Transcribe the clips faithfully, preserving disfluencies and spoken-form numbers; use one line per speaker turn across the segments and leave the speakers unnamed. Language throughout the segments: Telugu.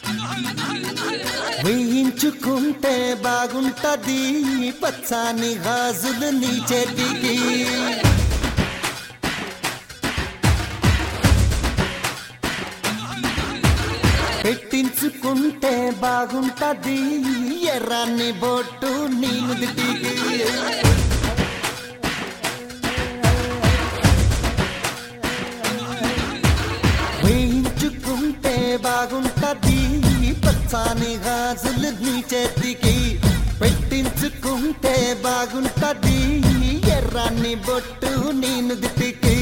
వేయించుకుంటే బాగుంటది పచ్చాని గాజులు నీ చేతికి పెట్టించుకుంటే బాగుంటది ఎర్రాన్ని బొట్టు నీ నుదిటికి వేయించుకుంటే బాగుంటది పచ్చాని గాజులు నీ చేతికి పెట్టించుకుంటే బాగుంటది ఎర్రాన్ని బొట్టు నీ నుదిటికి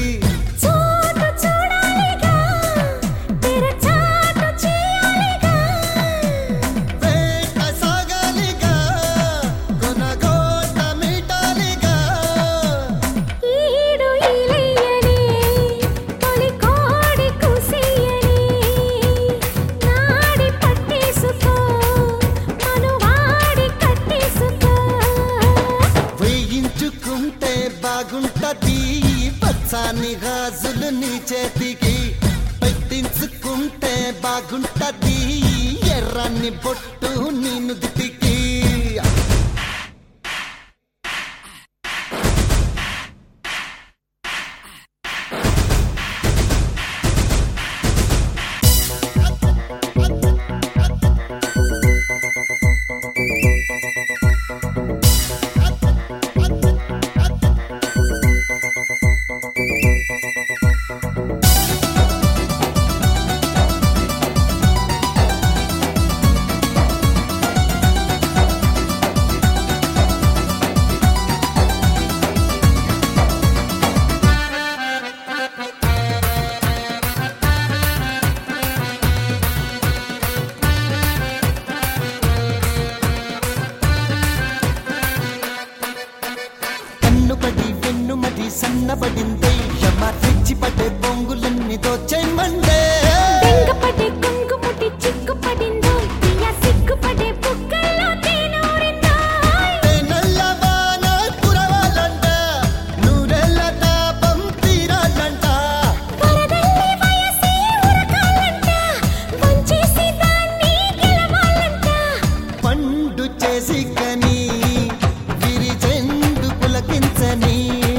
బాగుంటది పచ్చాని గాజులు నీ చేతికి పెట్టించుకుంటే బాగుంటది ఎర్రని బొట్టు నీ నుదిటికి సన్నబడిందే యమ తెచ్చి పడే బొంగులన్నీ దోచేయమండే
బెంగపడే కుంకుముటి చిక్కుపడిందో పియ సిగ్గుపడే బుగ్గల్లో తేనూరిందో
నల్లవాన కురవాలంట నూరెళ్ళ తాపం తీరాలంట
వరదల్లి వయసే ఉరకాలంట వంచేసి దాన్ని గెలవాలంట
పండు చేసి కని విరిజెండు పులకించని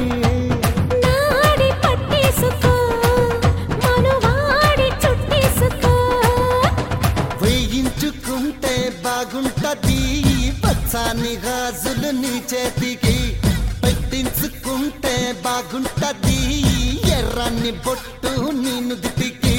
బాగుంటది పచ్చాని గాజులు నీ చేతికి పెట్టించుకుంటే బాగుంటది ఎర్రని బొట్టు నీ నుదిటికి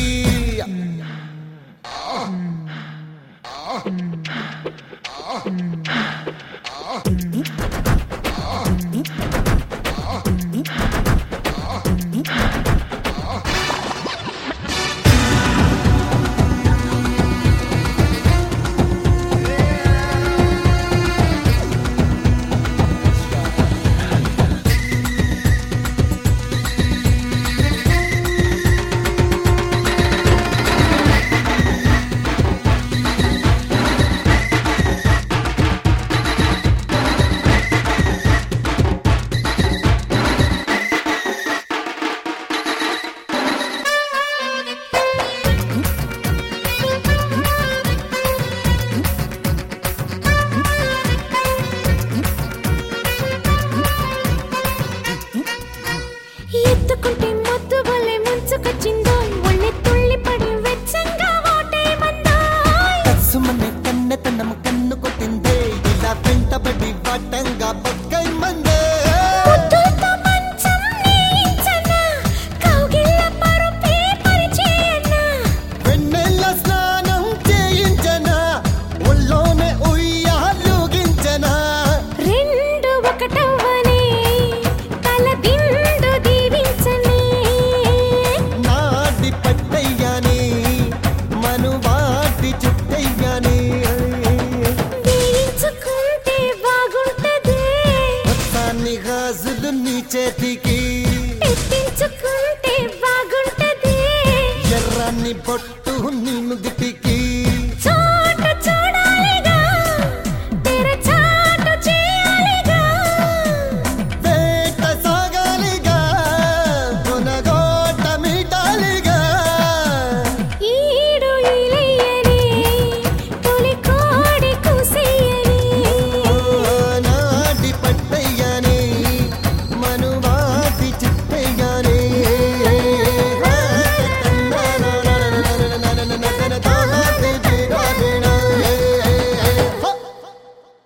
ఎత్తుకుంటే మొద్దు వలె ముంచుకొచ్చిందో ఒళ్ళె తుళ్ళిపడి వెచ్చంగా ఓటేమందో
కసుమనే కన్నెతనం కన్ను కొట్టిందే ఇలా వెంటబడి వాటంగా పక్కై మందే
ముద్దులతో మంచం నేయించనా కౌగిళ్ళ పరుపే పరిచేయనా
వెన్నెల స్నానం చేయించనా ఒళ్ళోనే ఉయ్యాలూగించనా
రెండు ఒకటవ్వనే తల దిండు దీవించనే
నాడి పట్టయ్యాని మనువాటి చుట్టయ్యాని
వేయించుకుంటే బాగుంటదే
పచ్చాని గాజులు నీ చేతికి
పెట్టించుకుంటే బాగుంటదే
ఎర్రని బొట్టు నీ నుదిటికి